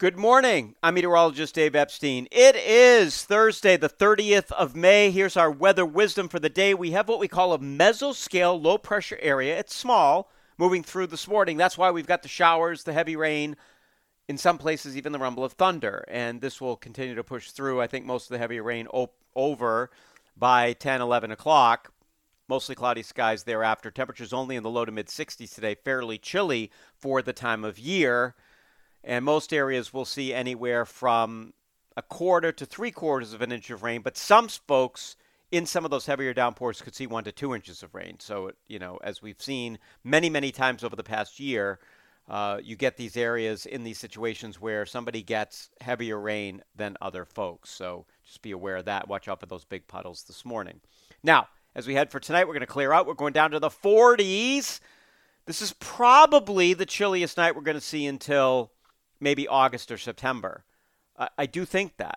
Good morning. I'm meteorologist Dave Epstein. It is Thursday, the 30th of May. Here's our weather wisdom for the day. We have what we call a mesoscale low pressure area. It's small, moving through this morning. That's why we've got the showers, the heavy rain, in some places even the rumble of thunder. And this will continue to push through. I think most of the heavy rain over by 10, 11 o'clock. Mostly cloudy skies thereafter. Temperatures only in the low to mid 60s today. Fairly chilly for the time of year. And most areas will see anywhere from a quarter to 3/4 of an inch of rain. But some folks in some of those heavier downpours could see 1 to 2 inches of rain. So, as we've seen many, many times over the past year, you get these areas in these situations where somebody gets heavier rain than other folks. So just be aware of that. Watch out for those big puddles this morning. Now, as we head for tonight, we're going to clear out. We're going down to the 40s. This is probably the chilliest night we're going to see until maybe August or September. I do think that.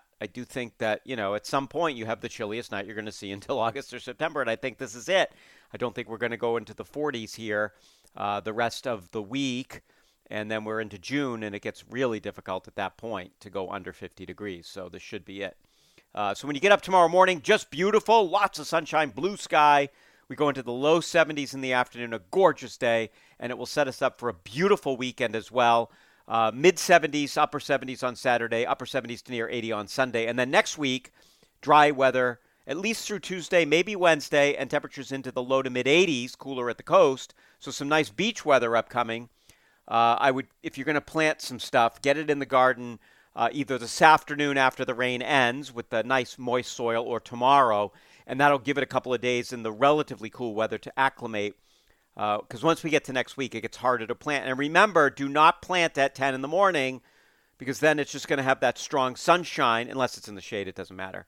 At some point you have the chilliest night you're going to see until August or September, and I think this is it. I don't think we're going to go into the 40s here the rest of the week, and then we're into June, and it gets really difficult at that point to go under 50 degrees, so this should be it. So when you get up tomorrow morning, just beautiful, lots of sunshine, blue sky. We go into the low 70s in the afternoon, a gorgeous day, and it will set us up for a beautiful weekend as well. Mid-70s, upper 70s on Saturday, upper 70s to near 80 on Sunday. And then next week, dry weather, at least through Tuesday, maybe Wednesday, and temperatures into the low to mid-80s, cooler at the coast. So some nice beach weather upcoming. If you're going to plant some stuff, get it in the garden either this afternoon after the rain ends with the nice moist soil or tomorrow. And that'll give it a couple of days in the relatively cool weather to acclimate. Because once we get to next week, it gets harder to plant. And remember, do not plant at 10 in the morning because then it's just going to have that strong sunshine, unless it's in the shade, it doesn't matter,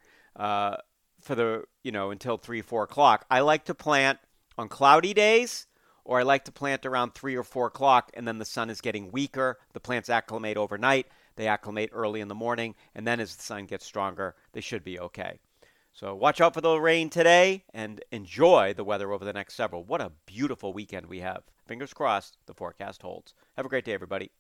until 3, 4 o'clock. I like to plant on cloudy days, or I like to plant around 3 or 4 o'clock, and then the sun is getting weaker. The plants acclimate overnight. They acclimate early in the morning, and then as the sun gets stronger, they should be okay. So watch out for the rain today and enjoy the weather over the next several. What a beautiful weekend we have. Fingers crossed the forecast holds. Have a great day, everybody.